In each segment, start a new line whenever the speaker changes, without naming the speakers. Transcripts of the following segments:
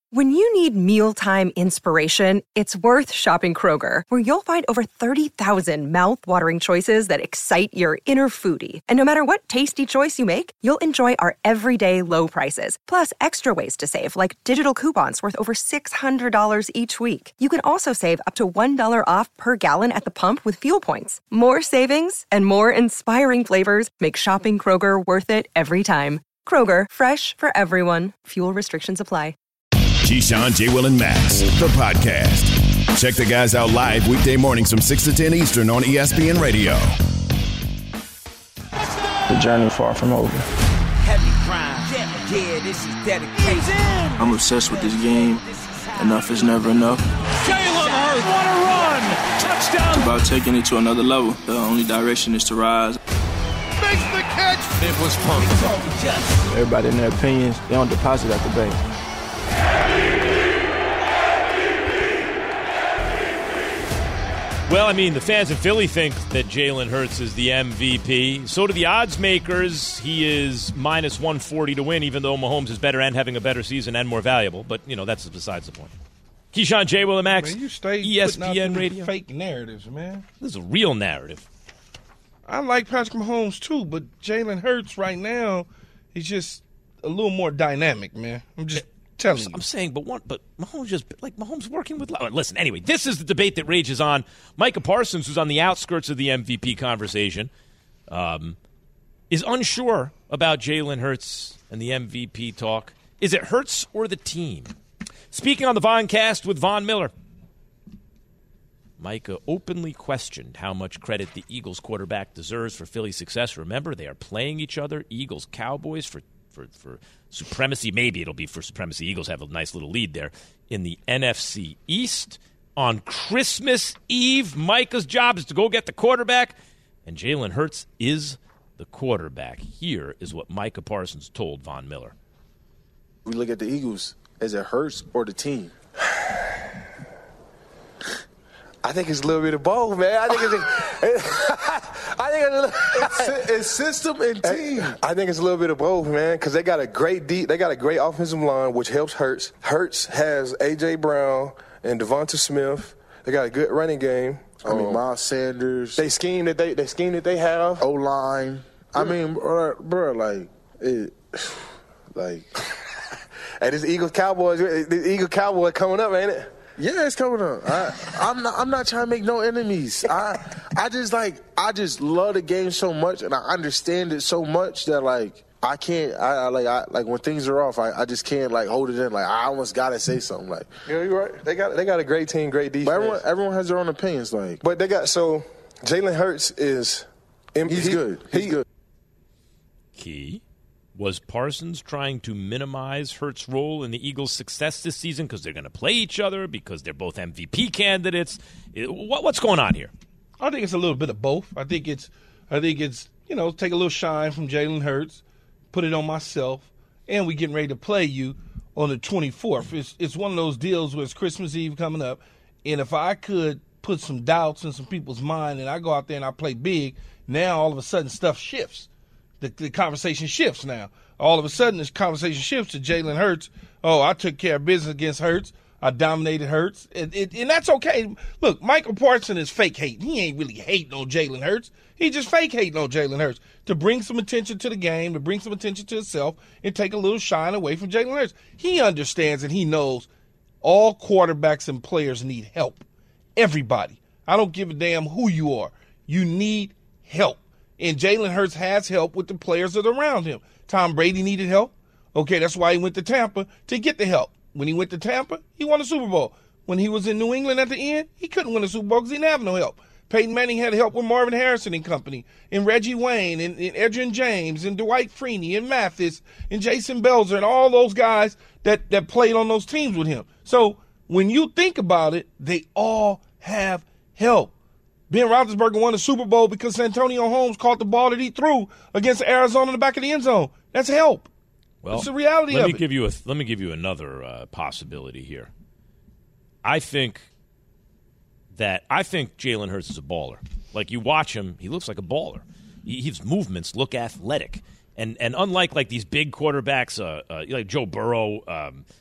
When you need mealtime inspiration, it's worth shopping Kroger, where you'll find over 30,000 mouth-watering choices that excite your inner foodie. And no matter what tasty choice you make, you'll enjoy our everyday low prices, plus extra ways to save, like digital coupons worth over $600 each week. You can also save up to $1 off per gallon at the pump with fuel points. More savings and more inspiring flavors make shopping Kroger worth it every time. Kroger, fresh for everyone. Fuel restrictions apply.
Keyshawn, J. Will, and Max, the podcast. Check the guys out live weekday mornings from 6 to 10 Eastern on ESPN Radio.
The journey far from over.
Heavy grind. Yeah, this is dedication.
I'm obsessed with this game. Enough is never enough.
Jalen Hurts, what a run! Touchdown!
It's about taking it to another level. The only direction is to rise.
Makes the catch. It was fun.
Everybody in their opinions, they don't deposit at the bank.
Well, I mean, the fans of Philly think that Jalen Hurts is the MVP. So do the odds makers. He is minus 140 to win, even though Mahomes is better and having a better season and more valuable. But, you know, that's besides the point. Keyshawn, J. Will, and Max,
man, you stay
ESPN Radio.
Fake narratives, man.
This is a real narrative.
I like Patrick Mahomes, too, but Jalen Hurts right now is just a little more dynamic, man. I'm just telling you.
I'm saying, but Mahomes working with. Listen, anyway, this is the debate that rages on. Micah Parsons, who's on the outskirts of the MVP conversation, is unsure about Jalen Hurts and the MVP talk. Is it Hurts or the team? Speaking on the Voncast with Von Miller, Micah openly questioned how much credit the Eagles quarterback deserves for Philly's success. Remember, they are playing each other, Eagles-Cowboys, for supremacy. Maybe it'll be for supremacy. Eagles have a nice little lead there in the NFC East. On Christmas Eve, Micah's job is to go get the quarterback, and Jalen Hurts is the quarterback. Here is what Micah Parsons told Von Miller.
We look at the Eagles. Is it Hurts or the team? I think it's a little bit of both, man. I think it's system and team. I think it's a little bit of both, man, because they got a great offensive line, which helps Hurts. Hurts has A.J. Brown and Devonta Smith. They got a good running game.
I mean, Miles Sanders.
They scheme that they have.
O-line. I mean, bro,
Hey, this Eagles Cowboys coming up, ain't it?
Yeah, it's coming up. I'm not trying to make no enemies. I just love the game so much, and I understand it so much that I can't. When things are off, I just can't hold it in. I almost gotta say something.
Yeah, you're right. They got a great team, great defense.
But everyone has their own opinions.
But they got Jalen Hurts is.
He's good. He's good.
Key. Was Parsons trying to minimize Hurts' role in the Eagles' success this season because they're going to play each other, because they're both MVP candidates? What's going on here?
I think it's a little bit of both. I think it's take a little shine from Jalen Hurts, put it on myself, and we getting ready to play you on the 24th. It's one of those deals where it's Christmas Eve coming up, and if I could put some doubts in some people's mind and I go out there and I play big, now all of a sudden stuff shifts. The conversation shifts now. All of a sudden, this conversation shifts to Jalen Hurts. Oh, I took care of business against Hurts. I dominated Hurts. And that's okay. Look, Michael Parsons is fake hating. He ain't really hating on Jalen Hurts. He just fake hating on Jalen Hurts to bring some attention to the game, to bring some attention to himself, and take a little shine away from Jalen Hurts. He understands and he knows all quarterbacks and players need help. Everybody. I don't give a damn who you are. You need help. And Jalen Hurts has help with the players that are around him. Tom Brady needed help. Okay, that's why he went to Tampa, to get the help. When he went to Tampa, he won a Super Bowl. When he was in New England at the end, he couldn't win a Super Bowl because he didn't have no help. Peyton Manning had help with Marvin Harrison and company, and Reggie Wayne, and Edgerrin James, and Dwight Freeney, and Mathis, and Jason Belzer, and all those guys that played on those teams with him. So when you think about it, they all have help. Ben Roethlisberger won the Super Bowl because Santonio Holmes caught the ball that he threw against Arizona in the back of the end zone. That's help.
Well,
it's the reality of it.
Let me give you another possibility here. I think Jalen Hurts is a baller. Like, you watch him, he looks like a baller. His movements look athletic. And unlike these big quarterbacks, like Joe Burrow,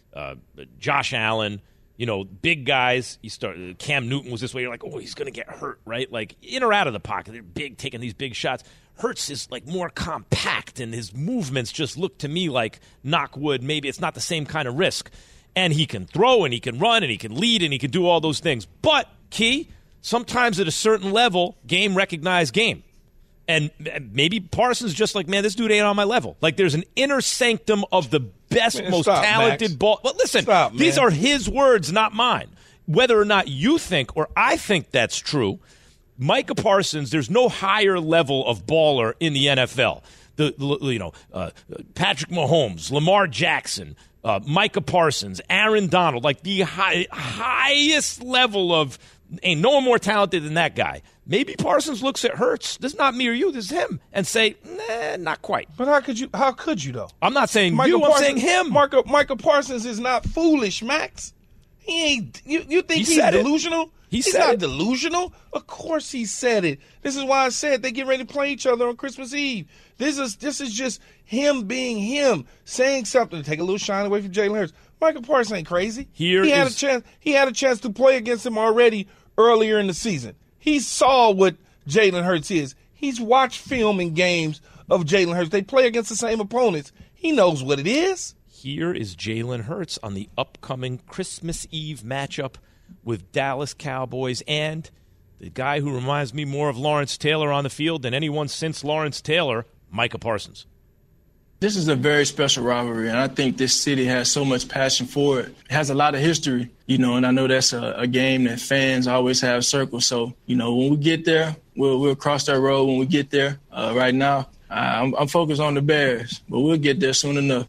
Josh Allen, big guys. Cam Newton was this way. You're like, oh, he's going to get hurt, right? Like in or out of the pocket. They're big, taking these big shots. Hurts is like more compact, and his movements just look to me like, knock wood, maybe it's not the same kind of risk. And he can throw, and he can run, and he can lead, and he can do all those things. But, Key, sometimes at a certain level, game recognized game. And maybe Parsons just like, man, this dude ain't on my level. Like there's an inner sanctum of the best, most talented ball. But listen, these are his words, not mine. Whether or not you think or I think that's true, Micah Parsons, there's no higher level of baller in the NFL. Patrick Mahomes, Lamar Jackson, Micah Parsons, Aaron Donald, like the highest level of ain't no one more talented than that guy. Maybe Parsons looks at Hurts. This is not me or you. This is him, and say, nah, not quite.
But how could you though?
I'm not saying Michael Parsons, I'm saying him.
Michael Parsons is not foolish, Max. He ain't. You think he's delusional? He's not delusional. Of course he said it. This is why I said they get ready to play each other on Christmas Eve. This is just him being him, saying something to take a little shine away from Jalen Hurts. Michael Parsons ain't crazy. He had a chance to play against him already earlier in the season. He saw what Jalen Hurts is. He's watched film and games of Jalen Hurts. They play against the same opponents. He knows what it is.
Here is Jalen Hurts on the upcoming Christmas Eve matchup with Dallas Cowboys and the guy who reminds me more of Lawrence Taylor on the field than anyone since Lawrence Taylor, Micah Parsons.
This is a very special rivalry, and I think this city has so much passion for it. It has a lot of history, and I know that's a game that fans always have circled. So, when we get there, we'll cross that road when we get there. Right now, I'm focused on the Bears, but we'll get there soon enough.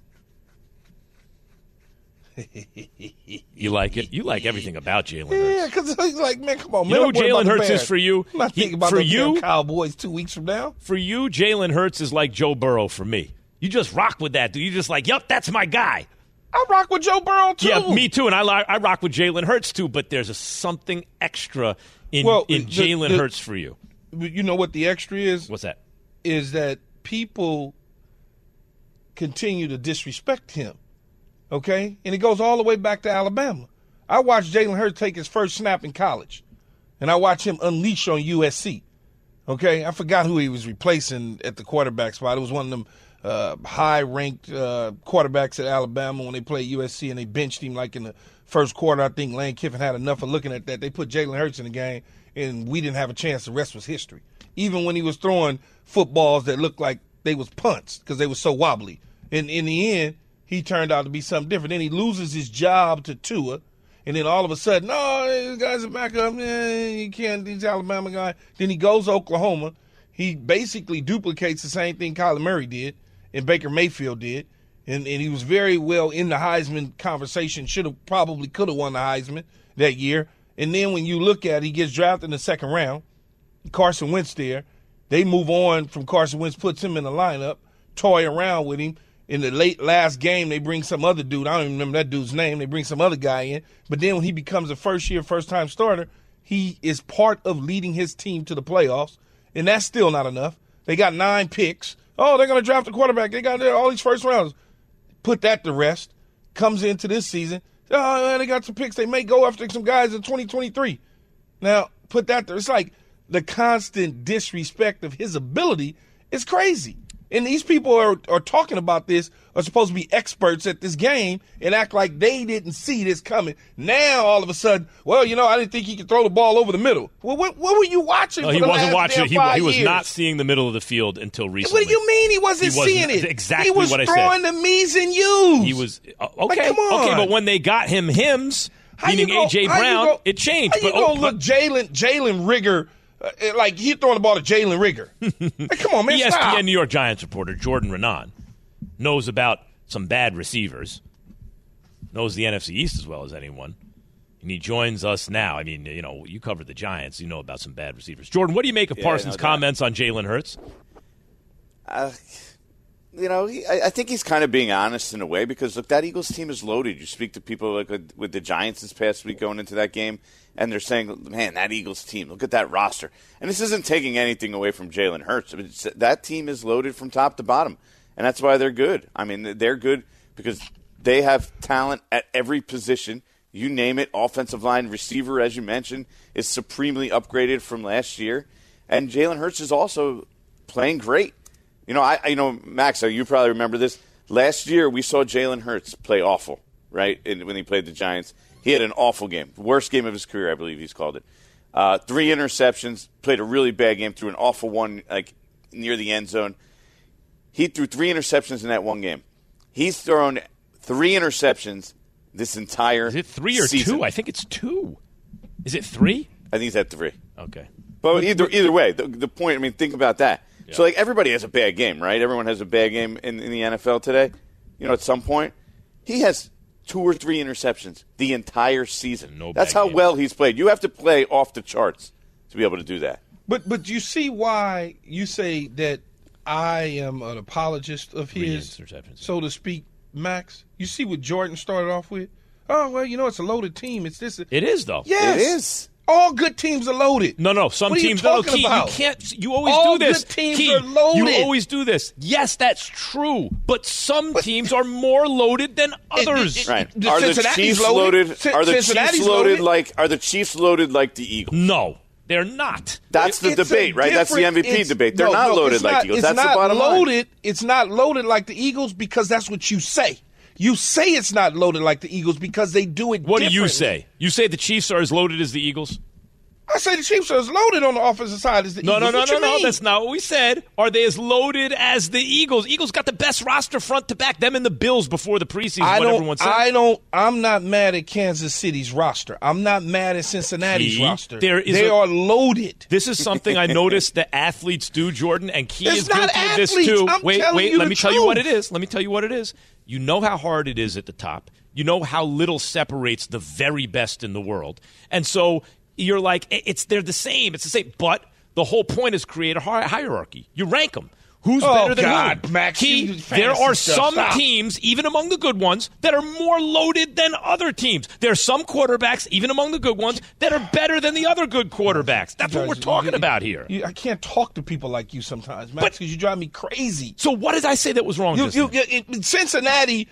You like it? You like everything about Jalen Hurts.
Yeah, because he's like, man, come on, man.
You know who Jalen Hurts is for you?
I'm not thinking about the Cowboys 2 weeks from now.
For you, Jalen Hurts is like Joe Burrow for me. You just rock with that, dude. You just like, yep, that's my guy.
I rock with Joe Burrow, too.
Yeah, me too, and I rock with Jalen Hurts, too, but there's something extra in Jalen Hurts for you.
You know what the extra is?
What's that?
Is that people continue to disrespect him, okay? And it goes all the way back to Alabama. I watched Jalen Hurts take his first snap in college, and I watched him unleash on USC, okay? I forgot who he was replacing at the quarterback spot. It was one of them high-ranked quarterbacks at Alabama when they played USC, and they benched him like in the first quarter. I think Lane Kiffin had enough of looking at that. They put Jalen Hurts in the game, and we didn't have a chance. The rest was history. Even when he was throwing footballs that looked like they was punts because they were so wobbly. And in the end, he turned out to be something different. Then he loses his job to Tua, and then all of a sudden, this guy's a backup. You can't, he's Alabama guy. Then he goes to Oklahoma. He basically duplicates the same thing Kyler Murray did and Baker Mayfield did, and he was very well in the Heisman conversation, could have won the Heisman that year. And then when you look at it, he gets drafted in the second round, Carson Wentz there. They move on from Carson Wentz, puts him in the lineup, toy around with him. In the last game, they bring some other dude. I don't even remember that dude's name. They bring some other guy in. But then when he becomes a first-time starter, he is part of leading his team to the playoffs, and that's still not enough. They got 9 picks. Oh, they're going to draft a quarterback. They got all these first rounds. Put that to rest. Comes into this season. Oh, they got some picks. They may go after some guys in 2023. Now, put that there. It's like the constant disrespect of his ability is crazy. And these people are talking about this, are supposed to be experts at this game and act like they didn't see this coming. Now, all of a sudden, I didn't think he could throw the ball over the middle. Well, what were you watching for the last watching.
He was not seeing the middle of the field until recently.
What do you mean he wasn't seeing it?
Exactly
what I said. He was throwing the me's and you's.
He was, okay.
Like, come on.
Okay, but when they got him hims, meaning A.J. Brown, it changed.
How you going to look Jalen Rigger like he throwing the ball to Jalen Rigger? Like, come on, man, stop.
ESPN New York Giants reporter Jordan Renan knows about some bad receivers, knows the NFC East as well as anyone, and he joins us now. I mean, you cover the Giants. You know about some bad receivers. Jordan, what do you make of Parsons' comments on Jalen Hurts?
I think he's kind of being honest in a way because, look, that Eagles team is loaded. You speak to people like with the Giants this past week going into that game, and they're saying, man, that Eagles team, look at that roster. And this isn't taking anything away from Jalen Hurts. I mean, that team is loaded from top to bottom, and that's why they're good. I mean, they're good because They have talent at every position. You name it, offensive line, receiver, as you mentioned, is supremely upgraded from last year. And Jalen Hurts is also playing great. Max, you probably remember this. Last year, we saw Jalen Hurts play awful, right, when he played the Giants. He had an awful game. Worst game of his career, I believe he's called it. 3 interceptions, played a really bad game, threw an awful one near the end zone. He threw 3 interceptions in that one game. He's thrown 3 interceptions this entire season. Is it 3 or 2?
I think it's 2. Is it 3?
I think he's at 3.
Okay.
But either way, the point, think about that. Yeah. So, everybody has a bad game, right? Everyone has a bad game in the NFL today. At some point. He has 2 or 3 interceptions the entire season. That's how well he's played. You have to play off the charts to be able to do that.
But you see why you say that I am an apologist of his, so to speak, Max? You see what Jordan started off with? Oh, well, it's a loaded team. It's this.
It is, though.
Yes.
It is.
All good teams are loaded.
No. Some teams are loaded. You can't. You always
all
do this.
Good teams are loaded.
You always do this. Yes, that's true. But some teams are more loaded than others.
Right. Are the Chiefs loaded? Are the Chiefs loaded like? Are the Chiefs loaded like the Eagles?
No. They're not.
That's the debate, right? That's the MVP debate. They're not loaded like the Eagles. That's the bottom line.
It's not loaded like the Eagles because that's what you say. You say it's not loaded like the Eagles because they do it differently.
What do you say? You say the Chiefs are as loaded as the Eagles?
I say the Chiefs are as loaded on the offensive side as the Eagles.
No. That's not what we said. Are they as loaded as the Eagles? Eagles got the best roster front to back. Them and the Bills before the preseason. Everyone said.
I'm not mad at Kansas City's roster. I'm not mad at Cincinnati's roster. They are loaded.
This is something I noticed that athletes do, Jordan, and Key is guilty of this too. Wait. Let me tell you what it is. You know how hard it is at the top. You know how little separates the very best in the world, and so. You're like, they're the same. It's the same. But the whole point is create a hierarchy. You rank them. Who's better than who?
Max,
there are some teams, even among the good ones, that are more loaded than other teams. There are some quarterbacks, even among the good ones, that are better than the other good quarterbacks. That's what we're talking about here.
I can't talk to people like you sometimes, Max, because you drive me crazy.
So what did I say that was wrong?
Cincinnati,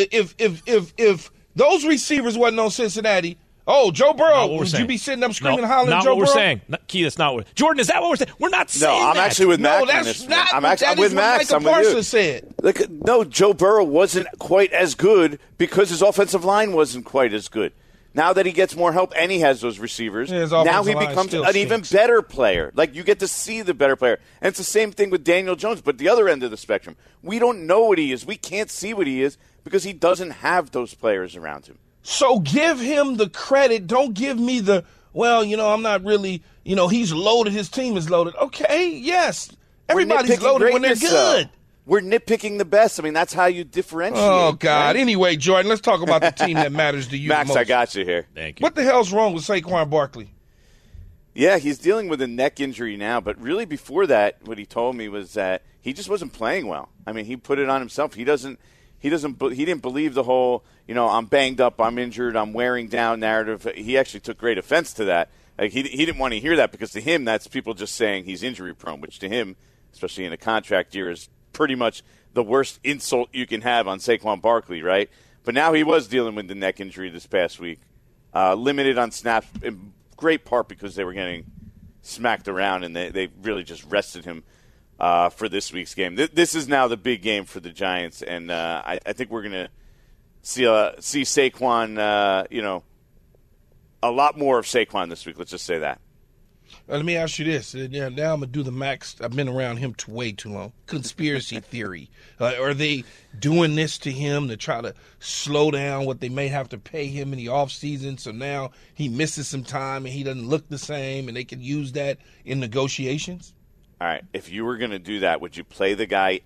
if those receivers wasn't on Cincinnati, oh, Joe Burrow, would you be sitting up screaming, hollering Joe Burrow?
Not what we're saying. Key, that's not what – Jordan, is that what we're saying? We're not saying that.
No, I'm actually with Max.
No, that's not – I'm with Max.
I'm with you.
Said.
No, Joe Burrow wasn't quite as good because his offensive line wasn't quite as good. Now that he gets more help and he has those receivers, now he becomes an even better player. You get to see the better player. And it's the same thing with Daniel Jones, but the other end of the spectrum. We don't know what he is. We can't see what he is because he doesn't have those players around him.
So give him the credit. Don't give me I'm not really, he's loaded. His team is loaded. Okay, yes. Everybody's loaded when they're good.
We're nitpicking the best. That's how you differentiate.
Oh, God. Right? Anyway, Jordan, let's talk about the team that matters to you
Max,
the most.
I got you here.
Thank you.
What the hell's wrong with Saquon Barkley?
Yeah, he's dealing with a neck injury now. But really before that, what he told me was that he just wasn't playing well. He put it on himself. He didn't believe the whole, I'm banged up, I'm injured, I'm wearing down narrative. He actually took great offense to that. He didn't want to hear that because to him, that's people just saying he's injury prone, which to him, especially in a contract year, is pretty much the worst insult you can have on Saquon Barkley, right? But now he was dealing with the neck injury this past week. Limited on snaps, in great part because they were getting smacked around and they really just rested him for this week's game. This is now the big game for the Giants, and I think we're going to see Saquon, a lot more of Saquon this week. Let's just say that.
Let me ask you this. Now I'm going to do the Max. I've been around him way too long. Conspiracy theory. Are they doing this to him to try to slow down what they may have to pay him in the offseason so now he misses some time and he doesn't look the same and they can use that in negotiations?
All right, if you were going to do that, would you play the guy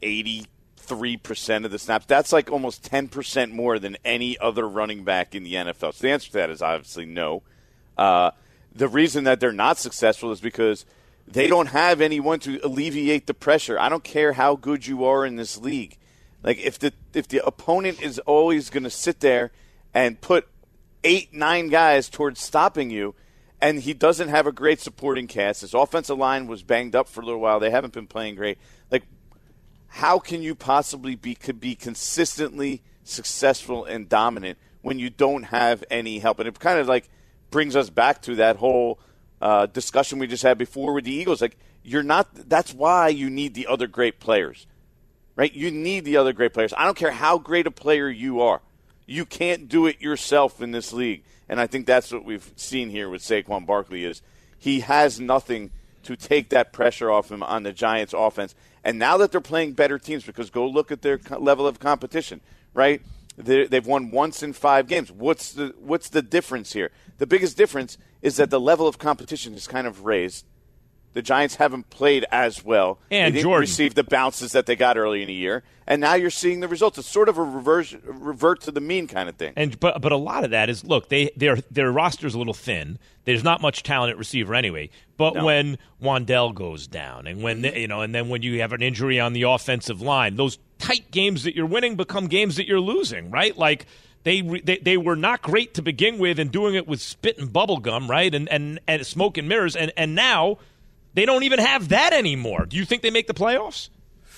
83% of the snaps? That's like almost 10% more than any other running back in the NFL. So the answer to that is obviously no. The reason that they're not successful is because they don't have anyone to alleviate the pressure. I don't care how good you are in this league. Like if the opponent is always going to sit there and put 8-9 guys towards stopping you, and he doesn't have a great supporting cast. His offensive line was banged up for a little while. They haven't been playing great. Like, how can you possibly be consistently successful and dominant when you don't have any help. And it kind of like brings us back to that whole discussion we just had before with the Eagles. Like, that's why you need the other great players, right? You need the other great players. I don't care how great a player you are. You can't do it yourself in this league. And I think that's what we've seen here with Saquon Barkley is he has nothing to take that pressure off him on the Giants offense. And now that they're playing better teams, because go look at their level of competition, right? They've won once in 5 games. What's the difference here? The biggest difference is that the level of competition is kind of raised. The Giants haven't played as well.
And
they didn't receive the bounces that they got early in the year. And now you're seeing the results. It's sort of a revert to the mean kind of thing.
But a lot of that is, look, their roster's a little thin. There's not much talent at receiver anyway. But when Wan'Dale goes down, and when and then when you have an injury on the offensive line, those tight games that you're winning become games that you're losing, right? Like they were not great to begin with, and doing it with spit and bubble gum, right? And smoke and mirrors, and now they don't even have that anymore. Do you think they make the playoffs?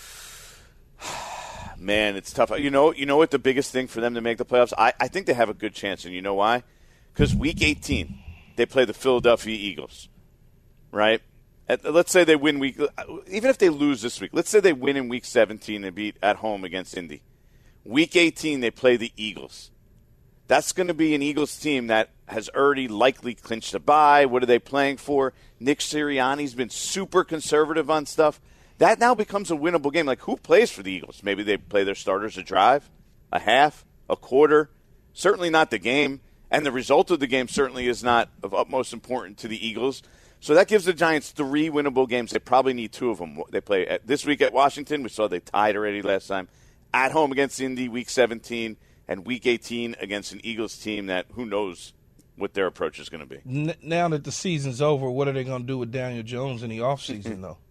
Man, it's tough. You know what the biggest thing for them to make the playoffs? I think they have a good chance, and you know why? Because Week 18, they play the Philadelphia Eagles, right? Let's say they win even if they lose this week, let's say they win in Week 17 and beat at home against Indy. Week 18, they play the Eagles. That's going to be an Eagles team that has already likely clinched a bye. What are they playing for? Nick Sirianni's been super conservative on stuff. That now becomes a winnable game. Like, who plays for the Eagles? Maybe they play their starters a drive, a half, a quarter. Certainly not the game. And the result of the game certainly is not of utmost importance to the Eagles. So that gives the Giants 3 winnable games. They probably need 2 of them. They play this week at Washington. We saw they tied already last time. At home against Indy, Week 17. And Week 18 against an Eagles team that who knows what their approach is going to be.
Now that the season's over, what are they going to do with Daniel Jones in the offseason, though?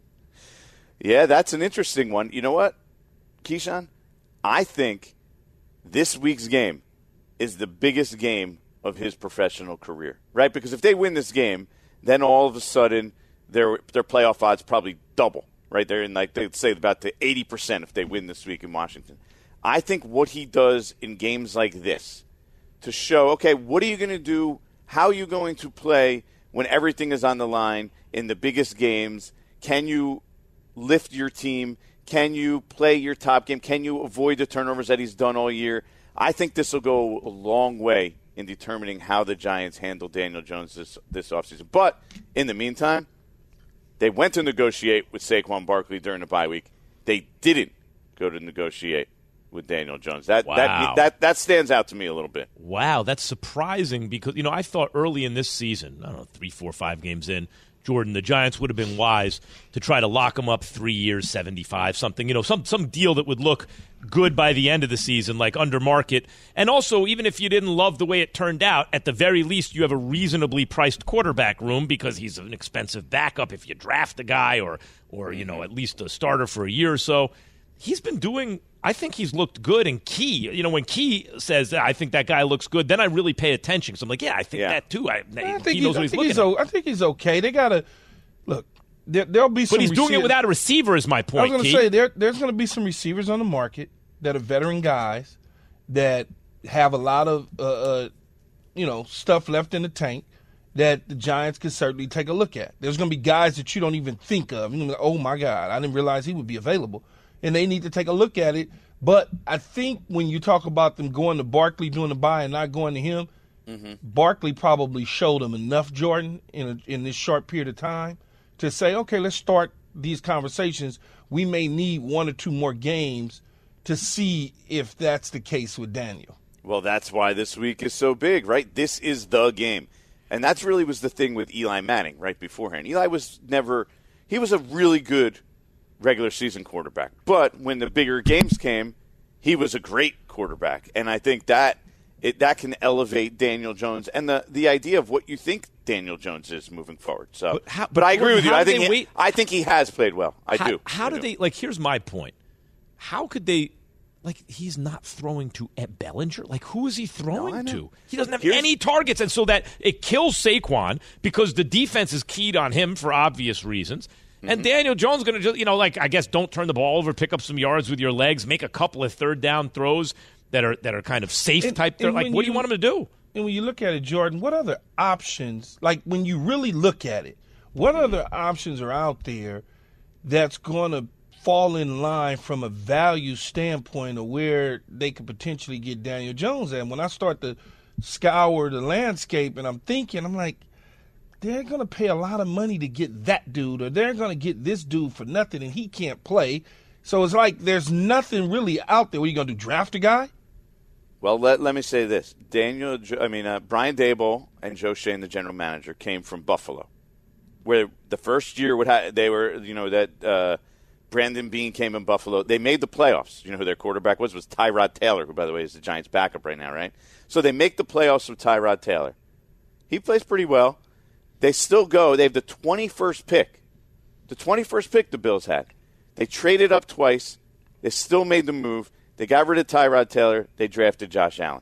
Yeah, that's an interesting one. You know what, Keyshawn? I think this week's game is the biggest game of his professional career, right? Because if they win this game, then all of a sudden their playoff odds probably double, right? They're in, like, they'd say about the 80% if they win this week in Washington. I think what he does in games like this to show, okay, what are you going to do? How are you going to play when everything is on the line in the biggest games? Can you lift your team? Can you play your top game? Can you avoid the turnovers that he's done all year? I think this will go a long way in determining how the Giants handle Daniel Jones this offseason. But in the meantime, they went to negotiate with Saquon Barkley during the bye week. They didn't go to negotiate with Daniel Jones. That stands out to me a little bit.
Wow, that's surprising because, I thought early in this season, I don't know, 3, 4, 5 games in, Jordan, the Giants would have been wise to try to lock him up 3 years, 75, something, some deal that would look good by the end of the season, like under market. And also, even if you didn't love the way it turned out, at the very least, you have a reasonably priced quarterback room because he's an expensive backup if you draft a guy or at least a starter for a year or so. He's been doing, I think he's looked good. And Key, when Key says, I think that guy looks good, then I really pay attention. Because I'm like, I think that too. He knows what he's looking at.
I think he's okay. They got to, look, there'll be some
But he's doing it without a receiver is my point,
I was going to say, there's going to be some receivers on the market that are veteran guys that have a lot of, stuff left in the tank that the Giants could certainly take a look at. There's going to be guys that you don't even think of. You're going to be like, oh, my God, I didn't realize he would be available. And they need to take a look at it. But I think when you talk about them going to Barkley doing the buy and not going to him, Barkley probably showed him enough, Jordan, in this short period of time to say, okay, let's start these conversations. We may need 1 or 2 more games to see if that's the case with Daniel.
Well, that's why this week is so big, right? This is the game. And that's really was the thing with Eli Manning right beforehand. Eli was he was a really good regular season quarterback. But when the bigger games came, he was a great quarterback. And I think that can elevate Daniel Jones and the idea of what you think Daniel Jones is moving forward. So, but I agree with you. I think he has played well.
How do they – here's my point. How could they – he's not throwing to Ed Bellinger. Who is he throwing to? He doesn't have any targets. And so that it kills Saquon because the defense is keyed on him for obvious reasons. And Daniel Jones is going to just, I guess don't turn the ball over, pick up some yards with your legs, make a couple of third down throws. that are kind of safe type. They're like, what do you want him to do?
And when you look at it, Jordan, what other options, like when you really look at it, what other options are out there that's going to fall in line from a value standpoint of where they could potentially get Daniel Jones at? When I start to scour the landscape and I'm like, they're going to pay a lot of money to get that dude, or they're going to get this dude for nothing and he can't play. So it's like there's nothing really out there. What are you going to do, draft a guy?
Well, let me say this. Brian Daboll and Joe Schoen, the general manager, came from Buffalo, where the first year they were, that Brandon Beane came in Buffalo. They made the playoffs. You know who their quarterback was Tyrod Taylor, who, by the way, is the Giants' backup right now, right? So they make the playoffs with Tyrod Taylor. He plays pretty well. They still go. They have the 21st pick. The 21st pick the Bills had. They traded up twice. They still made the move. They got rid of Tyrod Taylor. They drafted Josh Allen.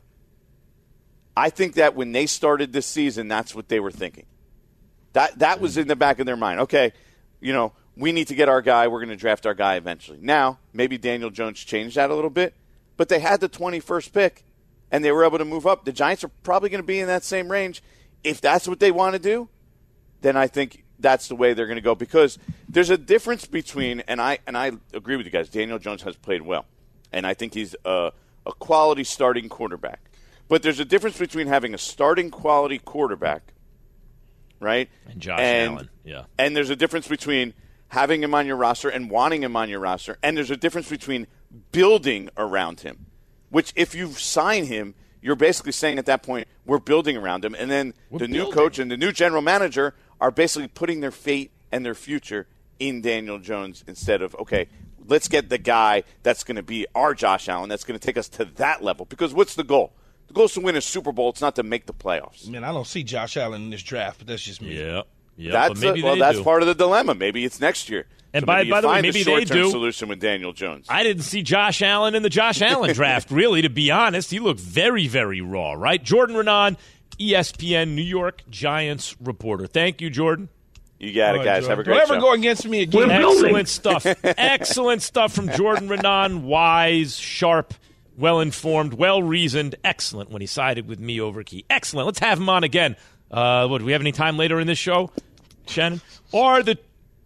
I think that when they started this season, that's what they were thinking. That was in the back of their mind. Okay, we need to get our guy. We're going to draft our guy eventually. Now, maybe Daniel Jones changed that a little bit, but they had the 21st pick, and they were able to move up. The Giants are probably going to be in that same range. If that's what they want to do, then I think that's the way they're going to go, because there's a difference between, and I agree with you guys, Daniel Jones has played well. And I think he's a quality starting quarterback. But there's a difference between having a starting quality quarterback, right?
And Josh Allen, yeah.
And there's a difference between having him on your roster and wanting him on your roster. And there's a difference between building around him, which if you sign him, you're basically saying at that point, we're building around him. And then new coach and the new general manager are basically putting their fate and their future in Daniel Jones instead of, okay, let's get the guy that's going to be our Josh Allen, that's going to take us to that level. Because what's the goal? The goal is to win a Super Bowl. It's not to make the playoffs.
Man, I don't see Josh Allen in this draft, but that's just me.
Yeah.
That's part of the dilemma. Maybe it's next year.
And by the way, maybe they do.
Solution with Daniel Jones.
I didn't see Josh Allen in the Josh Allen draft, really, to be honest. He looked very, very raw, right? Jordan Raanan, ESPN New York Giants reporter. Thank you, Jordan.
You got it, guys.
Jordan.
Have a great show.
Don't ever go against me again.
Excellent stuff. Excellent stuff from Jordan Raanan. Wise, sharp, well-informed, well-reasoned. Excellent when he sided with me over Key. Excellent. Let's have him on again. Do we have any time later in this show, Shannon? Or the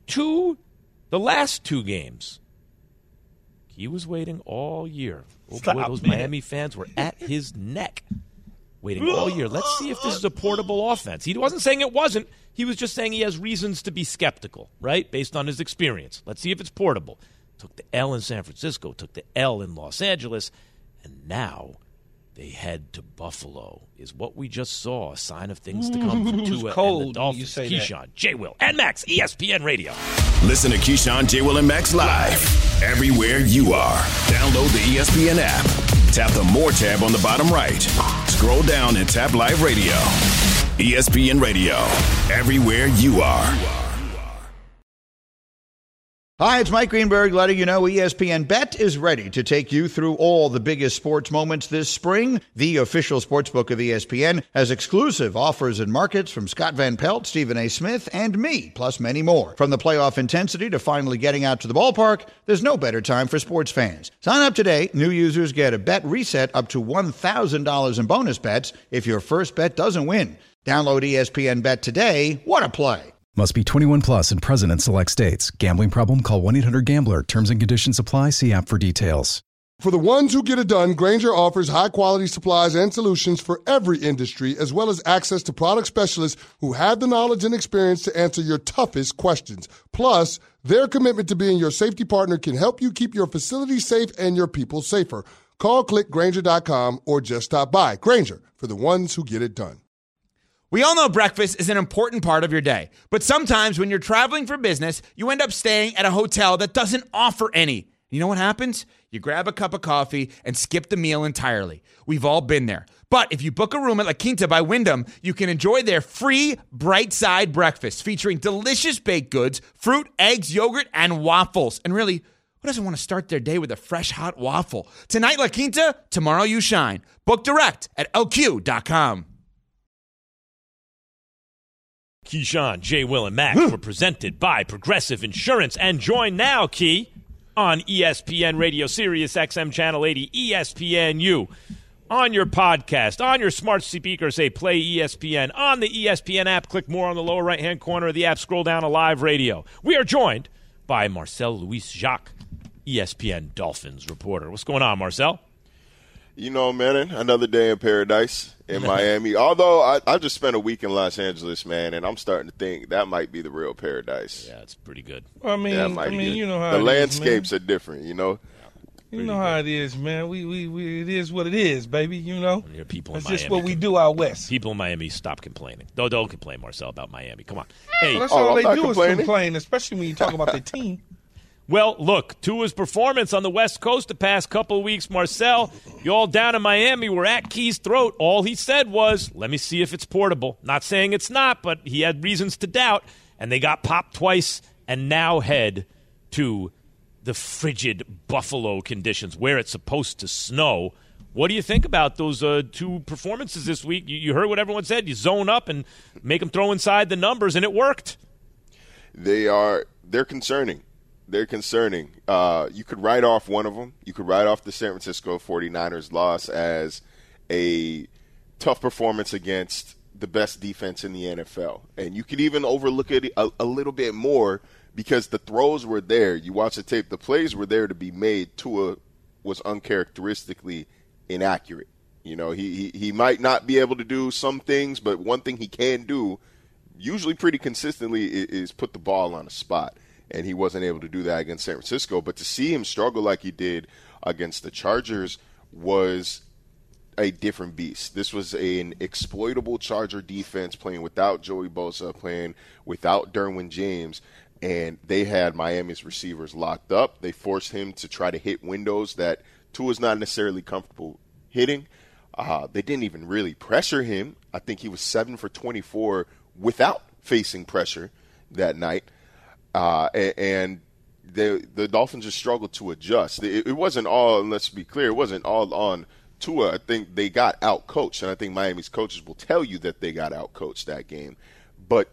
last two games. He was waiting all year. Those Miami fans were at his neck. Waiting all year. Let's see if this is a portable offense. He wasn't saying it wasn't. He was just saying he has reasons to be skeptical, right, based on his experience. Let's see if it's portable. Took the L in San Francisco, took the L in Los Angeles, and now they head to Buffalo. Is what we just saw a sign of things to come for Tua and the Dolphins? Keyshawn, J. Will, and Max, ESPN Radio.
Listen to Keyshawn, J. Will, and Max live everywhere you are. Download the ESPN app. Tap the More tab on the bottom right. Scroll down and tap Live Radio. ESPN Radio, everywhere you are.
Hi, it's Mike Greenberg letting you know ESPN Bet is ready to take you through all the biggest sports moments this spring. The official sportsbook of ESPN has exclusive offers and markets from Scott Van Pelt, Stephen A. Smith, and me, plus many more. From the playoff intensity to finally getting out to the ballpark, there's no better time for sports fans. Sign up today. New users get a bet reset up to $1,000 in bonus bets if your first bet doesn't win. Download ESPN Bet today. What a play.
Must be 21 plus and present in select states. Gambling problem? Call 1-800-GAMBLER. Terms and conditions apply. See app for details.
For the ones who get it done, Grainger offers high-quality supplies and solutions for every industry, as well as access to product specialists who have the knowledge and experience to answer your toughest questions. Plus, their commitment to being your safety partner can help you keep your facility safe and your people safer. Call, click Grainger.com, or just stop by. Grainger, for the ones who get it done.
We all know breakfast is an important part of your day, but sometimes when you're traveling for business, you end up staying at a hotel that doesn't offer any. You know what happens? You grab a cup of coffee and skip the meal entirely. We've all been there. But if you book a room at La Quinta by Wyndham, you can enjoy their free Bright Side breakfast featuring delicious baked goods, fruit, eggs, yogurt, and waffles. And really, who doesn't want to start their day with a fresh, hot waffle? Tonight, La Quinta, tomorrow you shine. Book direct at lq.com.
Keyshawn, J. Will, and Max were presented by Progressive Insurance. And join now, Key, on ESPN Radio, Sirius XM Channel 80, ESPNU. On your podcast, on your smart speaker, say play ESPN. On the ESPN app, click more on the lower right-hand corner of the app, scroll down to live radio. We are joined by Marcel Louis-Jacques, ESPN Dolphins reporter. What's going on, Marcel?
You know, man, another day in paradise in Miami. Although I just spent a week in Los Angeles, man, and I'm starting to think that might be the real paradise.
Yeah, it's pretty good.
Well, I mean, you know how
the landscapes are different, you know.
You know how it is, man. We it is what it is, baby. You know,
people
that's
in Miami
just what we do out west.
People in Miami, stop complaining. Don't complain, Marcel, about Miami. Come on. Hey,
well, that's all they do is complain, especially when you talk about their team.
Well, look, Tua's performance on the West Coast the past couple of weeks, Marcel, you all down in Miami were at Key's throat. All he said was, let me see if it's portable. Not saying it's not, but he had reasons to doubt. And they got popped twice and now head to the frigid Buffalo conditions where it's supposed to snow. What do you think about those two performances this week? You heard what everyone said. You zone up and make them throw inside the numbers, and it worked.
They're concerning. They're concerning. You could write off one of them. You could write off the San Francisco 49ers loss as a tough performance against the best defense in the NFL. And you could even overlook it a little bit more because the throws were there. You watch the tape. The plays were there to be made. Tua was uncharacteristically inaccurate. You know, he might not be able to do some things, but one thing he can do, usually pretty consistently, is put the ball on a spot. And he wasn't able to do that against San Francisco. But to see him struggle like he did against the Chargers was a different beast. This was an exploitable Charger defense playing without Joey Bosa, playing without Derwin James. And they had Miami's receivers locked up. They forced him to try to hit windows that Tua's not necessarily comfortable hitting. They didn't even really pressure him. I think he was 7 for 24 without facing pressure that night. And the Dolphins just struggled to adjust. It wasn't all, and let's be clear, it wasn't all on Tua. I think they got out-coached, and I think Miami's coaches will tell you that they got out-coached that game. But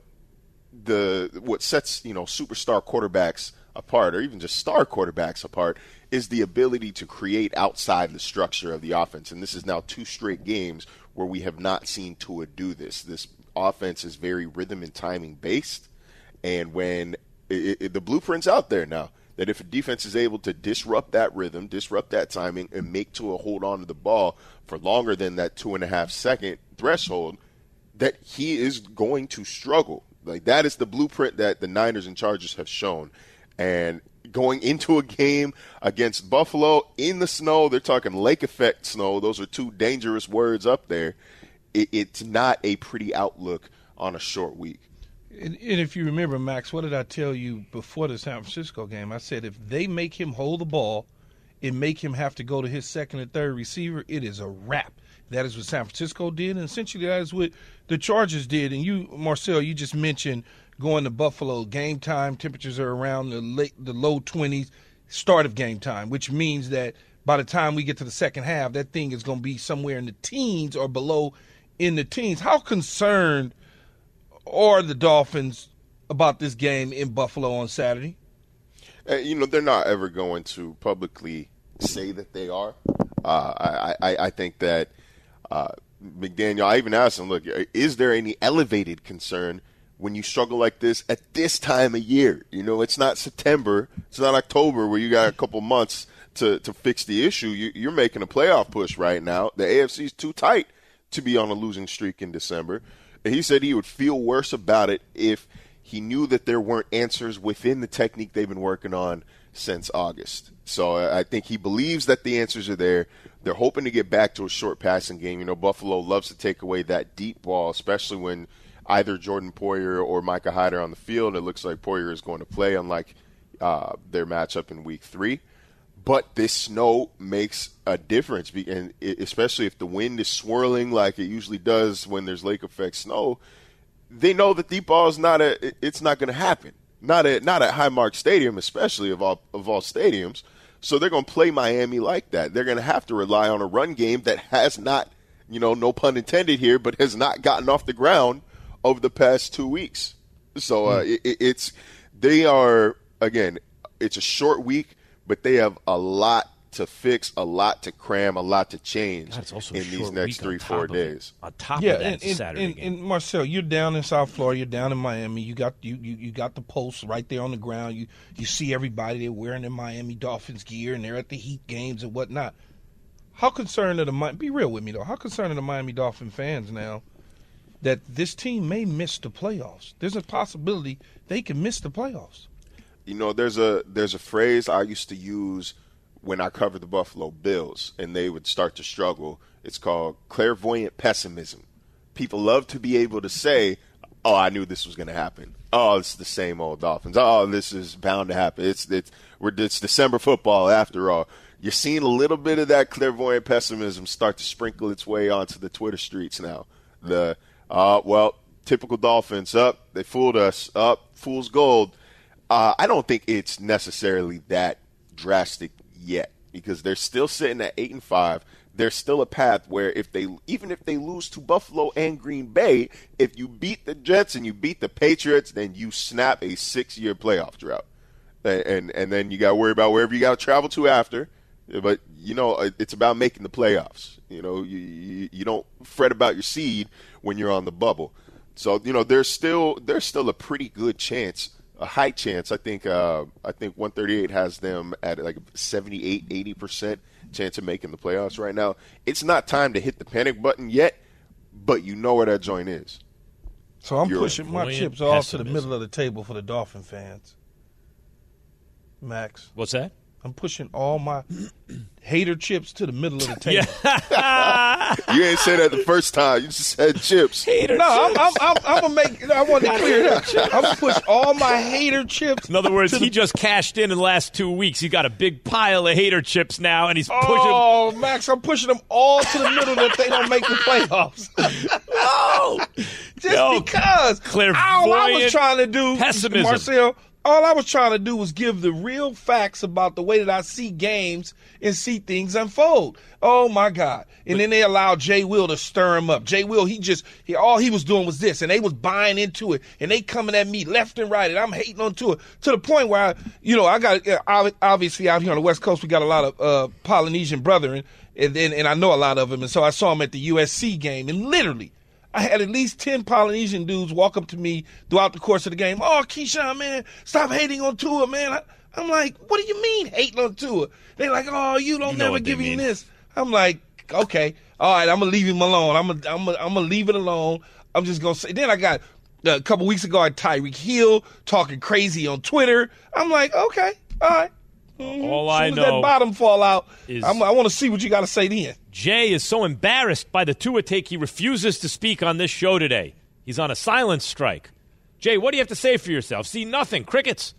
what sets, superstar quarterbacks apart, or even just star quarterbacks apart, is the ability to create outside the structure of the offense. And this is now 2 straight games where we have not seen Tua do this. This offense is very rhythm and timing based, and when the blueprint's out there now that if a defense is able to disrupt that rhythm, disrupt that timing, and make Tua hold on to the ball for longer than that 2.5-second threshold, that he is going to struggle. Like, that is the blueprint that the Niners and Chargers have shown. And going into a game against Buffalo in the snow, they're talking lake effect snow. Those are 2 dangerous words up there. It's not a pretty outlook on a short week.
And if you remember, Max, what did I tell you before the San Francisco game? I said if they make him hold the ball and make him have to go to his second or third receiver, it is a wrap. That is what San Francisco did, and essentially that is what the Chargers did. And you, Marcel, you just mentioned going to Buffalo. Game time, temperatures are around the low 20s, start of game time, which means that by the time we get to the second half, that thing is going to be somewhere in the teens or below in the teens. How concerned are the Dolphins about this game in Buffalo on Saturday?
They're not ever going to publicly say that they are. I think that McDaniel, I even asked him, look, is there any elevated concern when you struggle like this at this time of year? It's not September. It's not October where you got a couple months to fix the issue. You're making a playoff push right now. The AFC is too tight to be on a losing streak in December. He said he would feel worse about it if he knew that there weren't answers within the technique they've been working on since August. So I think he believes that the answers are there. They're hoping to get back to a short passing game. Buffalo loves to take away that deep ball, especially when either Jordan Poyer or Micah Hyde are on the field. It looks like Poyer is going to play, unlike their matchup in Week 3. But this snow makes a difference, and especially if the wind is swirling like it usually does when there's lake effect snow. They know that deep ball is it's not going to happen. Not at Highmark Stadium, especially of all stadiums. So they're going to play Miami like that. They're going to have to rely on a run game that has not, no pun intended here, but has not gotten off the ground over the past 2 weeks. So it's a short week. but they have a lot to fix, a lot to cram, a lot to change in these next 3-4 days.
On top of that, Saturday game.
And Marcel, you're down in South Florida, you're down in Miami. You got the posts right there on the ground. You see everybody, they're wearing their Miami Dolphins gear, and they're at the Heat games and whatnot. How concerned are be real with me though? How concerned are the Miami Dolphin fans now that this team may miss the playoffs? There's a possibility they can miss the playoffs.
You know, there's a phrase I used to use when I covered the Buffalo Bills and they would start to struggle. It's called clairvoyant pessimism. People love to be able to say, oh, I knew this was going to happen. Oh, it's the same old Dolphins. Oh, this is bound to happen. It's December football after all. You're seeing a little bit of that clairvoyant pessimism start to sprinkle its way onto the Twitter streets now. Typical Dolphins, they fooled us, fool's gold. I don't think it's necessarily that drastic yet because they're still sitting at 8-5. There's still a path where even if they lose to Buffalo and Green Bay, if you beat the Jets and you beat the Patriots, then you snap a 6-year playoff drought. And then you got to worry about wherever you got to travel to after. But, you know, it's about making the playoffs. You know, you don't fret about your seed when you're on the bubble. So, you know, there's still a pretty good chance, a high chance. I think 138 has them at like 78-80% chance of making the playoffs right now. It's not time to hit the panic button yet, but you know where that joint is.
So I'm pushing my chips all to the middle of the table for the Dolphin fans. Max.
What's that?
I'm pushing all my hater chips to the middle of the table.
You ain't say that the first time. You just said chips.
I'm gonna make. I want to clear it up. I'm gonna push all my hater chips.
In other words, he just cashed in the last 2 weeks. He got a big pile of hater chips now, and he's pushing.
Oh, Max, I'm pushing them all to the middle that they don't make the playoffs. No, because all I was trying to do,
pessimism.
Marcel. All I was trying to do was give the real facts about the way that I see games and see things unfold. Oh, my God. And then they allowed Jay Will to stir him up. Jay Will, all he was doing was this, and they was buying into it, and they coming at me left and right, and I'm hating on to it, to the point where, I got, obviously out here on the West Coast, we got a lot of Polynesian brethren, and I know a lot of them, and so I saw them at the USC game, and literally, I had at least 10 Polynesian dudes walk up to me throughout the course of the game. Oh, Keyshawn, man, stop hating on Tua, man. I'm like, what do you mean hating on Tua? They're like, oh, you don't never give him this. I'm like, okay, all right, I'm going to leave him alone. I'm gonna leave it alone. I'm just going to say. Then I got a couple weeks ago, I had Tyreek Hill talking crazy on Twitter. I'm like, okay, all right.
All I know
that bottom fall out, I want to see what you got to say then.
Jay is so embarrassed by the Tua take, he refuses to speak on this show today. He's on a silence strike. Jay, what do you have to say for yourself? See, nothing. Crickets.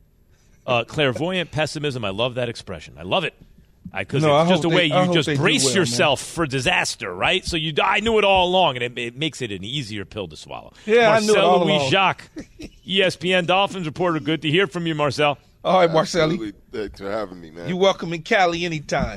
Clairvoyant pessimism. I love that expression. I love it. Because it's just a way you just brace yourself for disaster, right? So I knew it all along, and it makes it an easier pill to swallow.
Yeah, I knew it all along.
Marcel Louis-Jacques, ESPN Dolphins reporter. Good to hear from you, Marcel.
All right, Marcel.
Thanks for having me, man.
You're welcome in Cali anytime.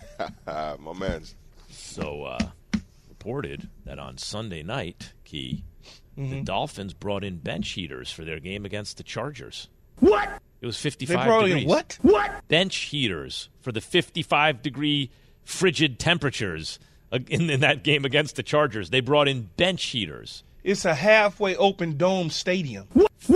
My man.
So, reported that on Sunday night, the Dolphins brought in bench heaters for their game against the Chargers.
What?
It was 55
they brought
degrees.
In what? What?
Bench heaters for the 55-degree frigid temperatures in that game against the Chargers. They brought in bench heaters.
It's a halfway open dome stadium.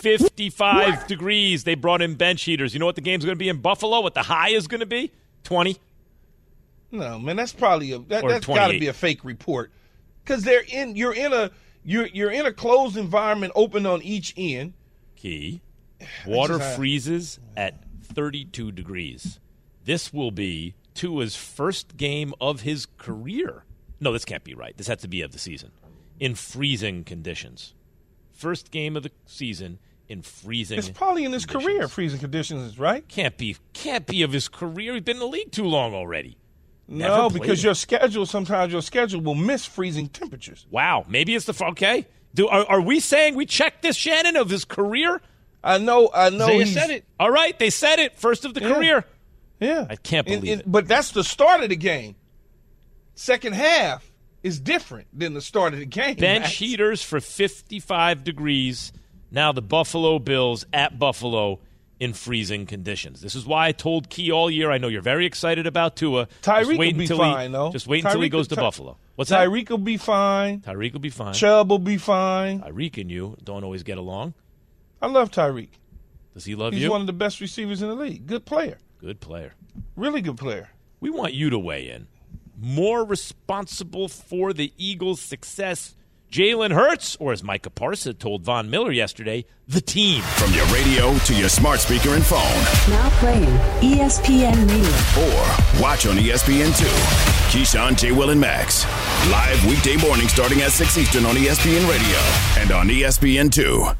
55 degrees. They brought in bench heaters. You know what the game's going to be in Buffalo? What the high is going to be? 20.
No, man, that's probably that's got to be a fake report. Because you're in a closed environment, open on each end.
Key. Water freezes at 32 degrees. This will be Tua's first game of his career. No, this can't be right. This has to be of the season. In freezing conditions. First game of the season in freezing
conditions. It's probably in his career, freezing conditions, right?
Can't be of his career. He's been in the league too long already.
No, because sometimes your schedule will miss freezing temperatures.
Wow. Maybe it's okay. Are we saying we checked this, Shannon, of his career?
I know.
They said it. All right, they said it. First of the career.
Yeah.
I can't believe it.
But that's the start of the game. Second half is different than the start of the game.
Bench heaters for 55 degrees. Now the Buffalo Bills at Buffalo in freezing conditions. This is why I told Key all year, I know you're very excited about Tua.
Tyreek will be fine, though.
Just wait until he goes to Buffalo. What's
that?
Tyreek
will be fine.
Tyreek will be fine.
Chubb will be fine.
Tyreek and you don't always get along.
I love Tyreek.
Does he love
you?
you?
He's one of the best receivers in the league. Good player.
Good player.
Really good player.
We want you to weigh in. More responsible for the Eagles' success, Jalen Hurts, or as Micah Parsons told Von Miller yesterday, the team.
From your radio to your smart speaker and phone.
Now playing ESPN Radio.
Or watch on ESPN2. Keyshawn, J. Will, and Max. Live weekday morning starting at 6 Eastern on ESPN Radio and on ESPN2.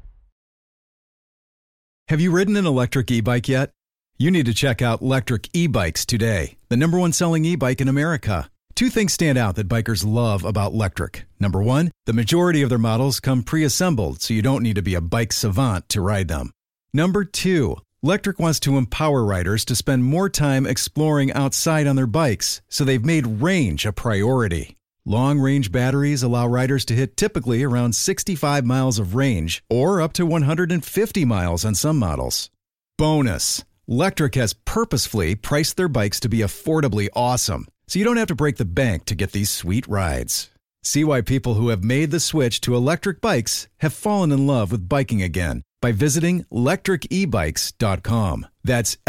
Have you ridden an electric e-bike yet? You need to check out Lectric E-Bikes today, the #1 selling e-bike in America. Two things stand out that bikers love about Lectric. Number one, the majority of their models come pre-assembled, so you don't need to be a bike savant to ride them. Number two, Lectric wants to empower riders to spend more time exploring outside on their bikes, so they've made range a priority. Long-range batteries allow riders to hit typically around 65 miles of range, or up to 150 miles on some models. Bonus, Lectric has purposefully priced their bikes to be affordably awesome, so you don't have to break the bank to get these sweet rides. See why people who have made the switch to electric bikes have fallen in love with biking again by visiting lectricebikes.com. That's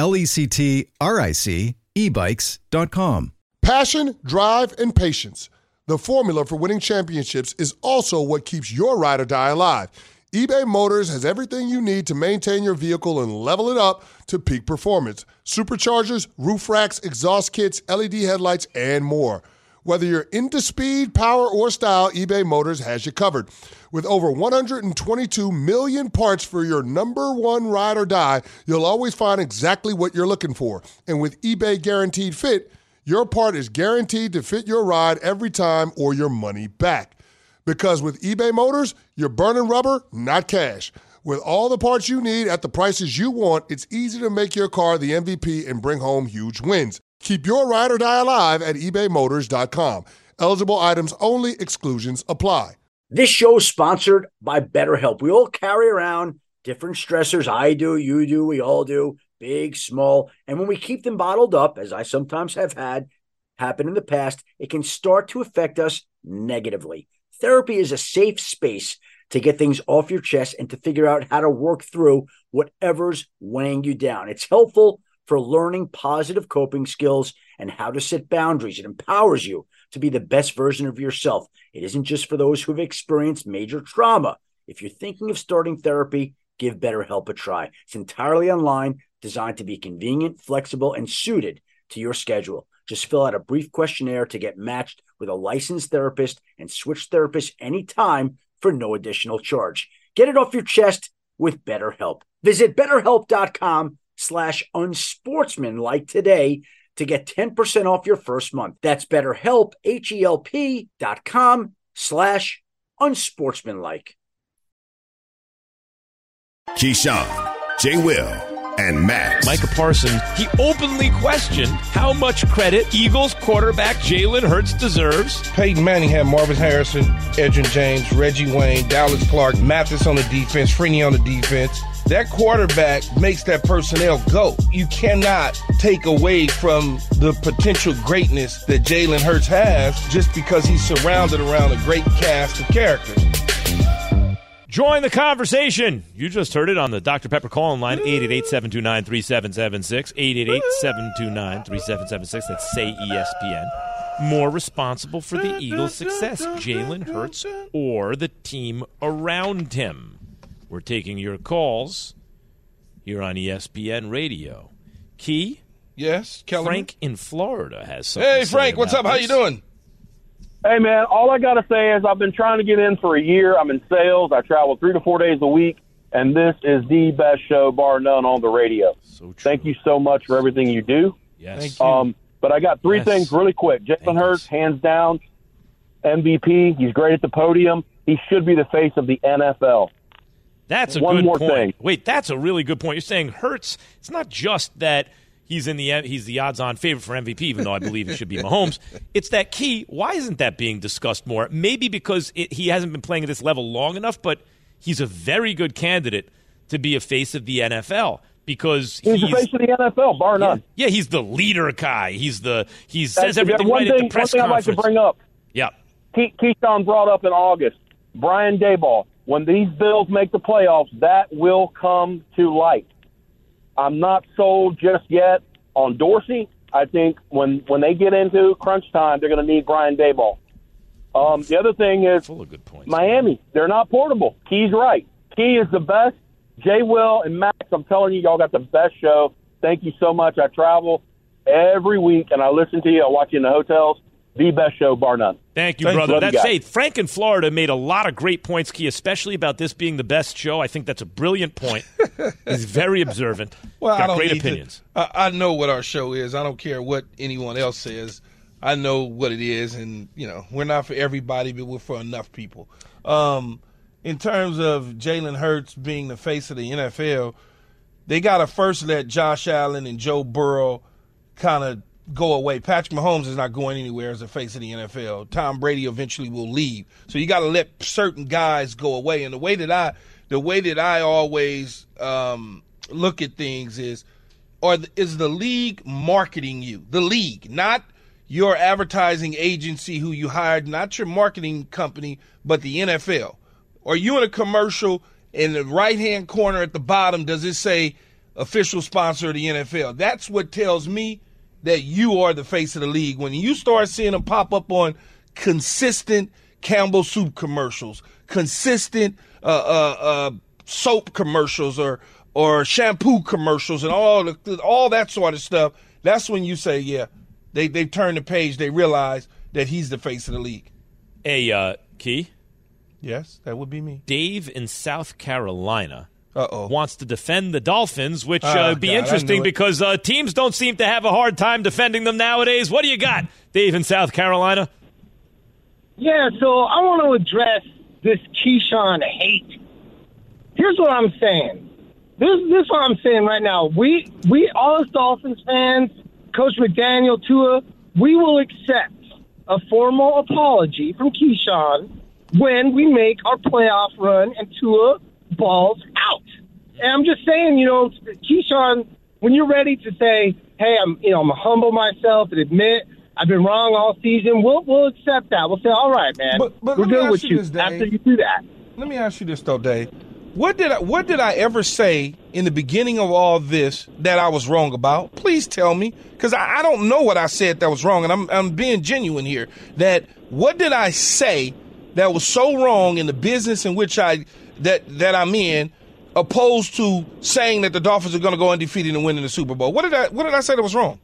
LECTRIC ebikes.com.
Passion, drive, and patience. The formula for winning championships is also what keeps your ride or die alive. eBay Motors has everything you need to maintain your vehicle and level it up to peak performance. Superchargers, roof racks, exhaust kits, LED headlights, and more. Whether you're into speed, power, or style, eBay Motors has you covered. With over 122 million parts for your number one ride or die, you'll always find exactly what you're looking for. And with eBay Guaranteed Fit, your part is guaranteed to fit your ride every time or your money back. Because with eBay Motors, you're burning rubber, not cash. With all the parts you need at the prices you want, it's easy to make your car the MVP and bring home huge wins. Keep your ride or die alive at ebaymotors.com. Eligible items only. Exclusions apply.
This show is sponsored by BetterHelp. We all carry around different stressors. I do, you do, we all do, big, small. And when we keep them bottled up, as I sometimes have had happen in the past, it can start to affect us negatively. Therapy is a safe space to get things off your chest and to figure out how to work through whatever's weighing you down. It's helpful for learning positive coping skills and how to set boundaries. It empowers you to be the best version of yourself. It isn't just for those who have experienced major trauma. If you're thinking of starting therapy, give BetterHelp a try. It's entirely online, designed to be convenient, flexible, and suited to your schedule. Just fill out a brief questionnaire to get matched with a licensed therapist and switch therapists anytime for no additional charge. Get it off your chest with BetterHelp. Visit BetterHelp.com/unsportsmanlike today to get 10% off your first month. That's BetterHelp, HELP.com/unsportsmanlike.
Keyshawn, J. Will, and Max.
Micah Parsons, he openly questioned how much credit Eagles quarterback Jalen Hurts deserves.
Peyton Manning had Marvin Harrison, Edgerrin James, Reggie Wayne, Dallas Clark, Mathis on the defense, Freeney on the defense. That quarterback makes that personnel go. You cannot take away from the potential greatness that Jalen Hurts has just because he's surrounded around a great cast of characters.
Join the conversation. You just heard it on the Dr. Pepper call-in line, 888-729-3776, 888-729-3776. That's Say ESPN. More responsible for the Eagles' success, Jalen Hurts or the team around him? We're taking your calls here on ESPN Radio. Key?
Yes, Kellerman?
Frank in Florida has something
Hey,
to say
Frank, what's
about
up? How
this.
you doing?
Hey, man, all I got to say is I've been trying to get in for a year. I'm in sales. I travel 3 to 4 days a week, and this is the best show, bar none, on the radio.
So
thank you so much for everything you do.
Yes.
Thank you. But I got three things really quick. Jalen Hurts, hands down, MVP. He's great at the podium. He should be the face of the NFL.
That's a
One
good
more
point.
thing.
Wait, that's a really good point. You're saying Hurts, it's not just that he's the odds-on favorite for MVP, even though I believe it should be Mahomes. It's that Key, why isn't that being discussed more? Maybe because he hasn't been playing at this level long enough, but he's a very good candidate to be a face of the NFL. because
he's the face of the NFL, bar none.
Yeah, he's the leader guy. He says everything right at the press
one thing
conference.
I'd like to bring up.
Yeah.
Keyshawn brought up in August, Brian Daboll. When these Bills make the playoffs, that will come to light. I'm not sold just yet on Dorsey. I think when they get into crunch time, they're going to need Brian Daboll. The other thing is
full of good points.
Miami. They're not portable. Key's right. Key is the best. Jay, Will, and Max, I'm telling you, y'all got the best show. Thank you so much. I travel every week, and I listen to you. I watch you in the hotels. The best show, bar none.
Thank you, brother. That's it. Frank in Florida made a lot of great points, Key, especially about this being the best show. I think that's a brilliant point. He's very observant.
Well,
got great opinions.
I know what our show is. I don't care what anyone else says. I know what it is, and, we're not for everybody, but we're for enough people. In terms of Jalen Hurts being the face of the NFL, they got to first let Josh Allen and Joe Burrow kind of go away. Patrick Mahomes is not going anywhere as the face of the NFL. Tom Brady eventually will leave. So you got to let certain guys go away. And the way that I always look at things is the league marketing you? The league, not your advertising agency who you hired, not your marketing company, but the NFL. Are you in a commercial in the right-hand corner at the bottom, does it say official sponsor of the NFL? That's what tells me that you are the face of the league. When you start seeing them pop up on consistent Campbell Soup commercials, consistent soap commercials or shampoo commercials and all that sort of stuff, that's when you say, yeah, they've turned the page. They realize that he's the face of the league.
Hey, Key?
Yes, that would be me.
Dave in South Carolina wants to defend the Dolphins, which would be interesting because teams don't seem to have a hard time defending them nowadays. What do you got, Dave in South Carolina?
Yeah, so I want to address this Keyshawn hate. Here's what I'm saying. This is what I'm saying right now. We all as Dolphins fans, Coach McDaniel, Tua, we will accept a formal apology from Keyshawn when we make our playoff run and Tua balls out. And I'm just saying, Keyshawn, when you're ready to say, hey, I'm gonna humble myself and admit I've been wrong all season, we'll accept that. We'll say, all right, man,
but
we're good with you after you do that.
Let me ask you this, though, Dave. What did I ever say in the beginning of all this that I was wrong about? Please tell me, because I don't know what I said that was wrong, and I'm being genuine here. That what did I say that was so wrong in the business in which I'm in, opposed to saying that the Dolphins are going to go undefeated and win in the Super Bowl? What did I say that was wrong?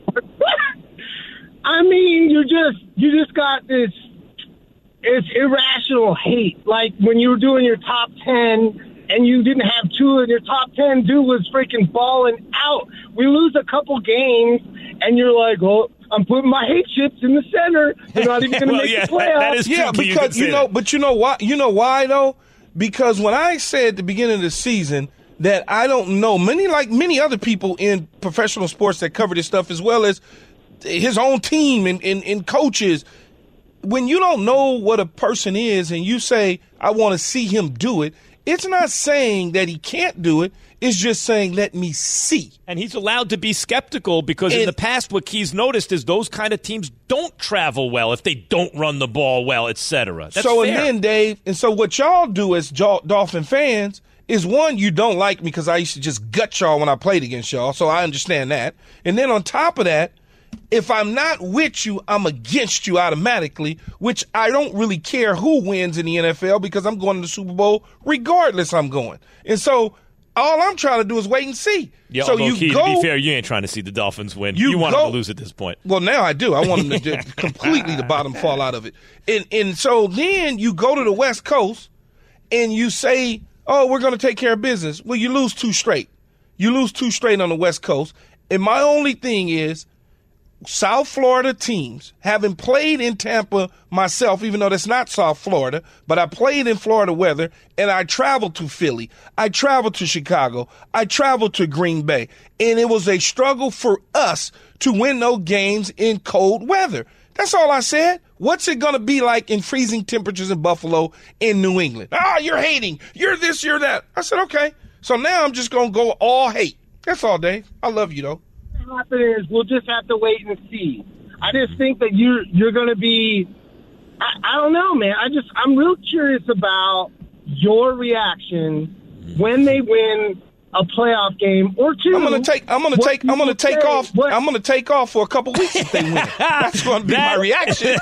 I mean, you just got this. It's irrational hate. Like when you were doing your top 10 and you didn't have Tua in your top 10, dude was freaking balling out. We lose a couple games and you're like, well, I'm putting my hate chips in the center. You're not even going to make the playoffs.
That is true.
Yeah, because but you know why? You know why though? Because when I said at the beginning of the season that I don't know, many other people in professional sports that cover this stuff, as well as his own team and coaches, when you don't know what a person is and you say, I want to see him do it, it's not saying that he can't do it. It's just saying, let me see.
And he's allowed to be skeptical because in the past what he's noticed is those kind of teams don't travel well if they don't run the ball well, etc. That's fair.
And then, Dave, and so what y'all do as Dolphin fans is, one, you don't like me because I used to just gut y'all when I played against y'all, so I understand that. And then on top of that, if I'm not with you, I'm against you automatically, which I don't really care who wins in the NFL because I'm going to the Super Bowl regardless I'm going. And so all I'm trying to do is wait and see.
Yeah,
so
to be fair, you ain't trying to see the Dolphins win. You want them to lose at this point.
Well, now I do. I want them to completely the bottom fall out of it. And so then you go to the West Coast and you say, oh, we're going to take care of business. Well, you lose two straight. You lose two straight on the West Coast. And my only thing is, South Florida teams, having played in Tampa myself, even though that's not South Florida, but I played in Florida weather, and I traveled to Philly, I traveled to Chicago, I traveled to Green Bay, and it was a struggle for us to win those games in cold weather. That's all I said. What's it going to be like in freezing temperatures in Buffalo, in New England? You're hating. You're this, you're that. I said, okay. So now I'm just going to go all hate. That's all, Dave. I love you, though.
What happens is we'll just have to wait and see. I just think that you're going to be. I don't know, man. I'm real curious about your reaction when they win a playoff game or two.
I'm gonna take off for a couple weeks if they win. That's going to be my reaction.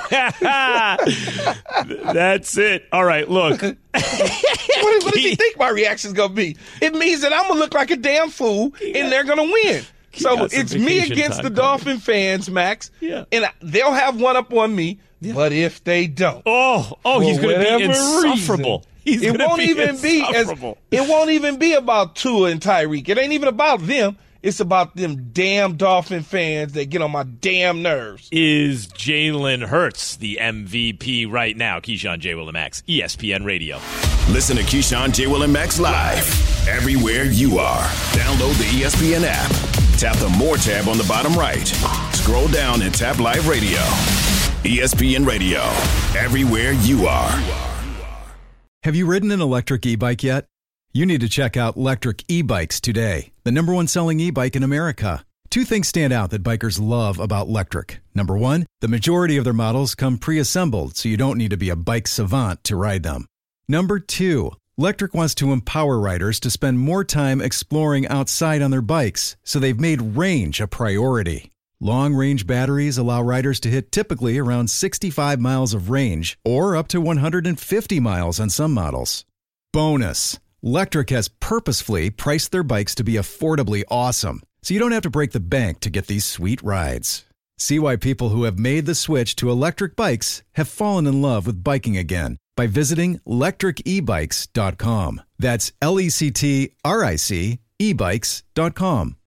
That's it. All right, look.
What does he think my reaction's going to be? It means that I'm going to look like a damn fool and they're going to win. So it's me against the Dolphin fans, Max. Yeah. And they'll have one up on me. Yeah. But if they don't,
he's going to be insufferable.
It won't even be about Tua and Tyreek. It ain't even about them. It's about them damn Dolphin fans that get on my damn nerves.
Is Jalen Hurts the MVP right now? Keyshawn, J. Will, and Max, ESPN Radio.
Listen to Keyshawn, J. Will, and Max live everywhere you are. Download the ESPN app. Tap the More tab on the bottom right. Scroll down and tap Live Radio. ESPN Radio, everywhere you are.
Have you ridden an electric e-bike yet? You need to check out Lectric E-Bikes today, the #1 selling e-bike in America. Two things stand out that bikers love about Lectric. Number one, the majority of their models come pre-assembled, so you don't need to be a bike savant to ride them. Number two, Lectric wants to empower riders to spend more time exploring outside on their bikes, so they've made range a priority. Long-range batteries allow riders to hit typically around 65 miles of range or up to 150 miles on some models. Bonus, Lectric has purposefully priced their bikes to be affordably awesome, so you don't have to break the bank to get these sweet rides. See why people who have made the switch to electric bikes have fallen in love with biking again by visiting lectricebikes.com. That's LECTRIC ebikes.com.